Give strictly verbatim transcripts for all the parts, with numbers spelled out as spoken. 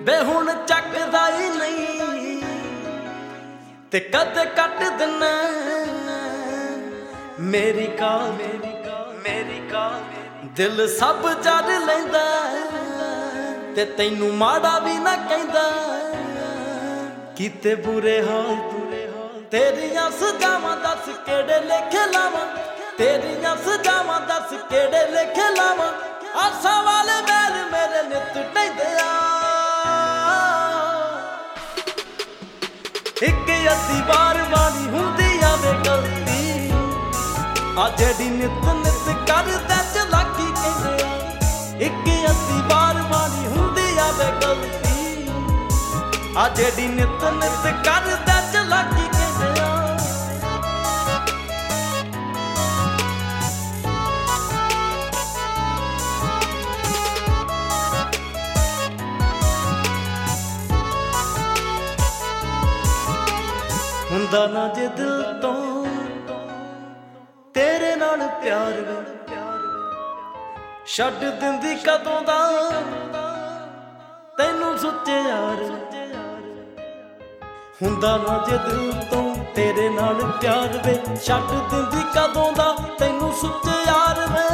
ਵੇ ਹੁਣ ਚੱਕਦਾ ਹੀ ਨਹੀਂ ਤੇ ਕਦੇ ਕੱਟ ਦਿਨਾ ਮੇਰੀ ਕਾਲ ਮੇਰੀ ਕਾਲ ਮੇਰੀ ਕਾਲ ਦਿਲ ਸਭ ਜਰ ਲੈਂਦਾ ਤੇ ਤੈਨੂੰ ਮਾੜਾ ਵੀ ਨਾ ਕਹਿੰਦਾ ਕੀਤੇ ਬੁਰੇ ਹਾਲ ਤੇਰੀਆਂ ਸਜਾਵਾਂ ਦੱਸ ਕਿਹੜੇ ਲੇਖੇ ਲਾਵਾਂ ਤੇਰੀਆਂ ਸਜਾਵਾਂ ਦੱਸ ਕਿਹੜੇ ਲੇਖੇ ਲਾਵਾਂ ਆਸਾਂ ਵਾਲੇ ਮੈਲ ਮੇਰੇ ਨਿੱਤ ਢਹਿੰਦੇ ਆ ਇੱਕ ਅੱਧੀ ਵਾਰ ਵਾਲੀ ਹੁੰਦੀ ਆਵੇ ਗਲਤੀ ਆ ਜਿਹੜੀ ਨਿੱਤ ਨਿੱਤ ਕਰਦਾ ਚਲਾਕੀ ਕਹਿੰਦੇ ਆ ਇੱਕ ਅੱਧੀ ਵਾਰ ਵਾਲੀ ਹੁੰਦੀ ਆਵੇ ਗਲਤੀ ਆ ਜਿਹੜੀ ਨਿੱਤ ਨਿੱਤ ਕਰਦਾ ਚਲਾਕੀ ਕਹਿੰਦੇ ਆ ਹੁੰਦਾ ਨਾ ਜੇ ਦਿਲ ਤੋਂ ਤੇਰੇ ਨਾਲ ਪਿਆਰ ਵੇ ਛੱਡ ਦਿੰਦੀ ਕਦੋਂ ਦਾ ਤੈਨੂੰ ਸੁੱਚੇ ਯਾਰ ਹੁੰਦਾ ਨਾ ਜੇ ਦਿਲ ਤੋਂ ਤੇਰੇ ਨਾਲ ਪਿਆਰ ਵੇ ਛੱਡ ਦਿੰਦੀ ਕਦੋਂ ਦਾ ਤੈਨੂੰ ਸੁੱਚੇ ਯਾਰ ਵੇ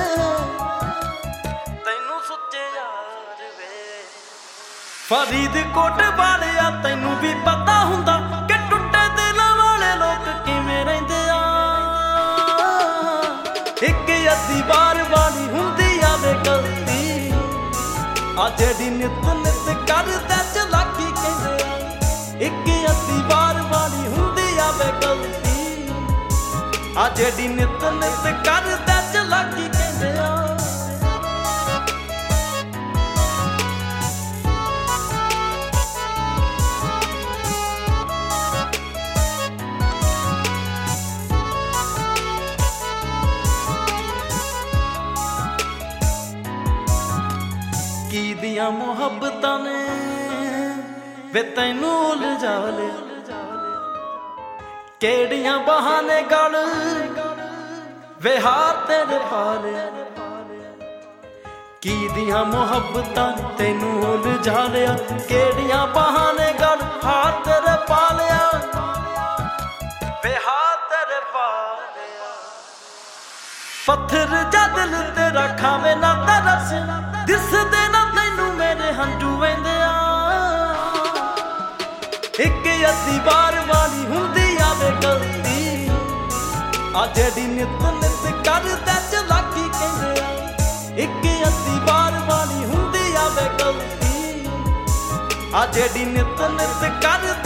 ਤੈਨੂੰ ਸੁੱਚੇ ਯਾਰ ਵੇ ਫਰੀਦਕੋਟ ਵਾਲਿਆ ਤੈਨੂੰ ਵੀ ਪਤਾ ਹੁੰਦਾ ਕਿ ਟੁੱਟੇ ਦਿਲਾਂ ਵਾਲੇ ਲੋਕ ਕਿਵੇਂ ਰਹਿੰਦੇ ਆ ਇੱਕ ਅੱਧੀ ਵਾਰ ਵਾਲੀ ਹੁੰਦੀ ਆਵੇ ਗਲਤੀ ਆ ਜਿਹੜੀ ਨਿੱਤ ਨਿੱਤ ਕਰਦਾ ਚਲਾਕੀ ਕਹਿੰਦੇ ਆ ਇੱਕ ਅੱਧੀ ਵਾਰ ਵਾਲੀ ਹੁੰਦੀ ਆਵੇ ਗਲਤੀ ਆ ਜਿਹੜੀ ਨਿੱਤ ਨਿੱਤ ਕਰਦਾ ਚਲਾਕੀ ਕਹਿੰਦੇ ਆ ਕੀ ਦੀਆਂ ਮੁਹੱਬਤਾਂ ਨੇ ਵੇ ਤੈਨੂੰ ਉਲਝਾ ਲਿਆ ਕਿਹੜੀਆਂ ਬਹਾਨੇ ਗਲ ਵੇ ਹਾਰ ਤੇਰੇ ਪਾ ਲਿਆ ਕੀ ਦੀਆਂ ਮੁਹੱਬਤਾਂ ਤੈਨੂੰ ਉਲਝਾ ਲਿਆ ਕਿਹੜੀਆਂ ਬਹਾਨੇ ਗਲ ਹਾਰ ਤੇਰੇ ਪਾ ਲਿਆ ਵੇ ਹਾਰ ਤੇਰੇ ਪਾ ਲਿਆ ਪੱਥਰ ਜਾ ਦਿਲ ਤੇਰਾ ਖਾਵੇ ਨਾ ਤਰਸ ਦਿਸਦੇ ਨਾ ਤੈਨੂੰ ਮੇਰੇ ਹੰਝੂ ਵਹਿੰਦੇ ਆ ਇੱਕ ਅੱਧੀ ਵਾਰ ਵਾਲੀ ਹੁੰਦੀ ਆਵੇ ਗਲਤੀ ਆ ਜਿਹੜੀ ਨਿੱਤ ਨਿੱਤ ਕਰਦਾ ਚਲਾਕੀ ਕਹਿੰਦੇ ਆ ਇੱਕ ਅੱਧੀ ਵਾਰ ਵਾਲੀ ਹੁੰਦੀ ਆਵੇ ਗਲਤੀ ਆ ਜਿਹੜੀ ਨਿੱਤ ਨਿੱਤ ਕਰਦਾ